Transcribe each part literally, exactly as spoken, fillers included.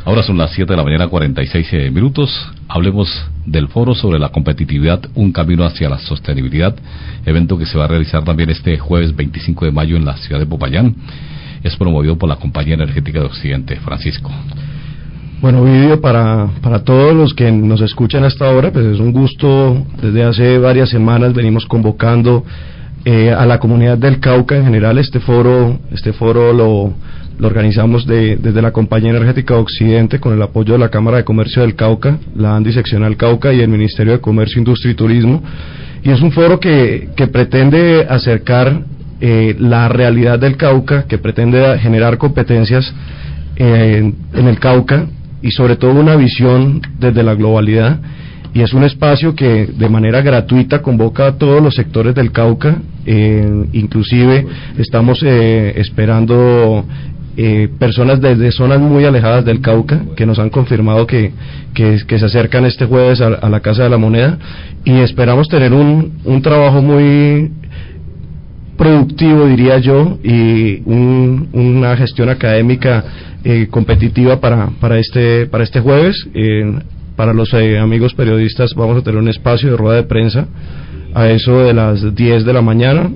Ahora son las siete de la mañana, cuarenta y seis minutos. Hablemos del foro sobre la competitividad, un camino hacia la sostenibilidad, evento que se va a realizar también este jueves veinticinco de mayo en la ciudad de Popayán. Es promovido por la Compañía Energética de Occidente. Francisco. Bueno, Ovidio, para, para todos los que nos escuchan hasta ahora, pues es un gusto. Desde hace varias semanas venimos convocando eh, a la comunidad del Cauca en general. Este foro, este foro lo, lo organizamos de, desde la Compañía Energética de Occidente con el apoyo de la Cámara de Comercio del Cauca, la ANDI Seccional Cauca y el Ministerio de Comercio, Industria y Turismo. Y es un foro que, que pretende acercar eh, la realidad del Cauca, que pretende generar competencias eh, en el Cauca, y sobre todo una visión desde la globalidad, y es un espacio que de manera gratuita convoca a todos los sectores del Cauca. Eh, inclusive estamos eh, esperando eh, personas desde zonas muy alejadas del Cauca que nos han confirmado que, que, que se acercan este jueves a, a la Casa de la Moneda, y esperamos tener un, un trabajo muy productivo, diría yo, y un, una gestión académica eh, competitiva para, para este para este jueves. Eh, para los eh, amigos periodistas vamos a tener un espacio de rueda de prensa a eso de las diez de la mañana,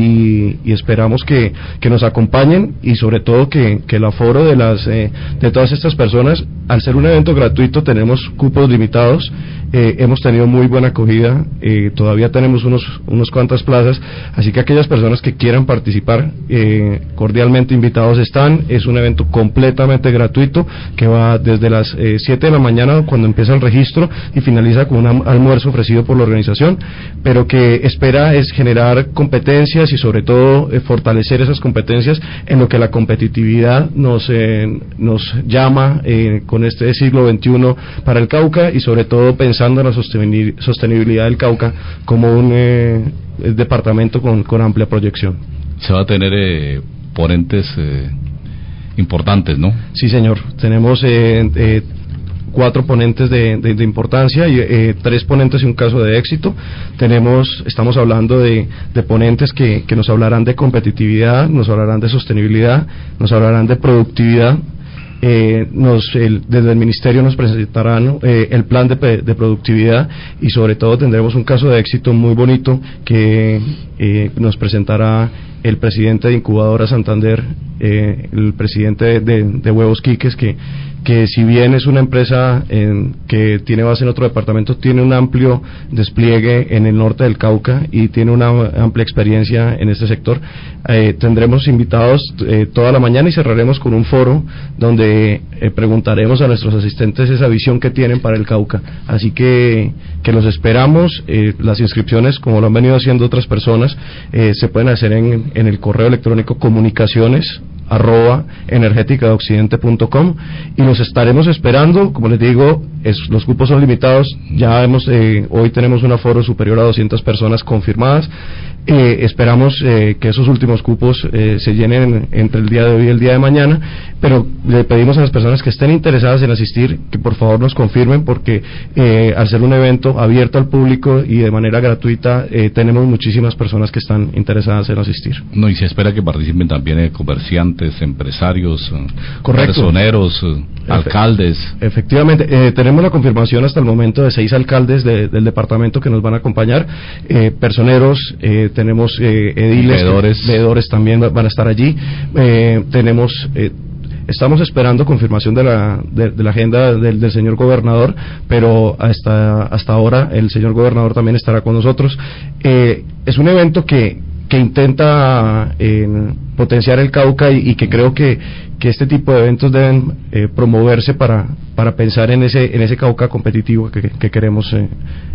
y, y esperamos que, que nos acompañen, y sobre todo que, que el aforo de las eh, de todas estas personas, al ser un evento gratuito, tenemos cupos limitados. Eh, hemos tenido muy buena acogida, eh, todavía tenemos unos unos cuantas plazas, así que aquellas personas que quieran participar, eh, cordialmente invitados están. Es un evento completamente gratuito que va desde las eh, siete de la mañana, cuando empieza el registro, y finaliza con un almuerzo ofrecido por la organización, pero que espera es generar competencias y sobre todo eh, fortalecer esas competencias en lo que la competitividad nos eh, nos llama eh, con este siglo veintiuno para el Cauca, y sobre todo pensando en la sostenibilidad del Cauca como un eh, departamento con, con amplia proyección. Se va a tener eh, ponentes eh, importantes, ¿no? Sí, señor. Tenemos eh, eh, cuatro ponentes de, de, de importancia, y eh, tres ponentes y un caso de éxito. Tenemos, estamos hablando de, de ponentes que, que nos hablarán de competitividad, nos hablarán de sostenibilidad, nos hablarán de productividad. Eh, nos, el, desde el Ministerio nos presentarán eh, el plan de, de productividad, y sobre todo tendremos un caso de éxito muy bonito que eh, nos presentará el presidente de Incubadora Santander, eh, el presidente de, de, de Huevos Quiques, que, que si bien es una empresa eh, que tiene base en otro departamento, tiene un amplio despliegue en el norte del Cauca y tiene una amplia experiencia en este sector. Eh, tendremos invitados eh, toda la mañana, y cerraremos con un foro donde eh, preguntaremos a nuestros asistentes esa visión que tienen para el Cauca. Así que, que los esperamos. Eh, las inscripciones, como lo han venido haciendo otras personas, eh, se pueden hacer en, en el correo electrónico comunicaciones arroba energética de occidente punto com, y los estaremos esperando. Como les digo, es, los cupos son limitados. Ya hemos eh, hoy tenemos un aforo superior a doscientas personas confirmadas. Eh, esperamos eh, que esos últimos cupos eh, se llenen entre el día de hoy y el día de mañana, pero le pedimos a las personas que estén interesadas en asistir que por favor nos confirmen, porque eh, al ser un evento abierto al público y de manera gratuita, eh, tenemos muchísimas personas que están interesadas en asistir. No, y se espera que participen también eh, comerciantes, empresarios, Correcto. personeros, eh, alcaldes. Efectivamente, eh, tenemos la confirmación hasta el momento de seis alcaldes de, del departamento que nos van a acompañar, eh, personeros, eh, tenemos eh, ediles, veedores. veedores también van a estar allí. Eh, tenemos eh, estamos esperando confirmación de la de, de la agenda del, del señor gobernador, pero hasta hasta ahora el señor gobernador también estará con nosotros. Eh, es un evento que que intenta eh, potenciar el Cauca, y, y que creo que, que este tipo de eventos deben eh, promoverse para, para pensar en ese en ese Cauca competitivo que, que queremos eh,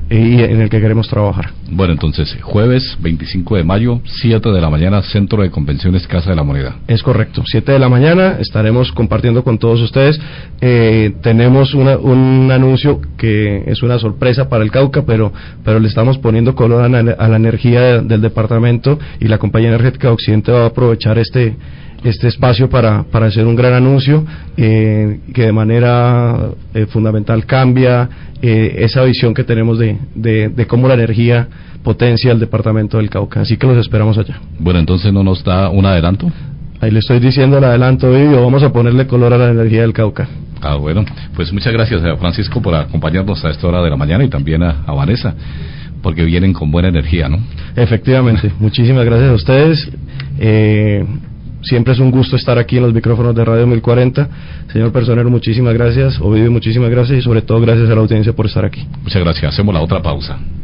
y en el que queremos trabajar. Bueno, entonces, jueves veinticinco de mayo, siete de la mañana, Centro de Convenciones Casa de la Moneda. Es correcto, siete de la mañana, estaremos compartiendo con todos ustedes. Eh, tenemos una, un anuncio que es una sorpresa para el Cauca, pero, pero le estamos poniendo color a la, a la energía de, del departamento, y la Compañía Energética de Occidente va a aprovechar este este espacio para, para hacer un gran anuncio eh, que de manera eh, fundamental cambia eh, esa visión que tenemos de, de, de cómo la energía potencia el departamento del Cauca. Así que los esperamos allá. Bueno, entonces, ¿no nos da un adelanto? Ahí le estoy diciendo el adelanto, y vamos a ponerle color a la energía del Cauca. Ah, bueno, pues muchas gracias a Francisco por acompañarnos a esta hora de la mañana y también a, a Vanessa, porque vienen con buena energía, ¿no? Efectivamente, muchísimas gracias a ustedes. Eh, siempre es un gusto estar aquí en los micrófonos de Radio mil cuarenta. Señor Personero, muchísimas gracias. Ovidio, muchísimas gracias y sobre todo gracias a la audiencia por estar aquí. Muchas gracias. Hacemos la otra pausa.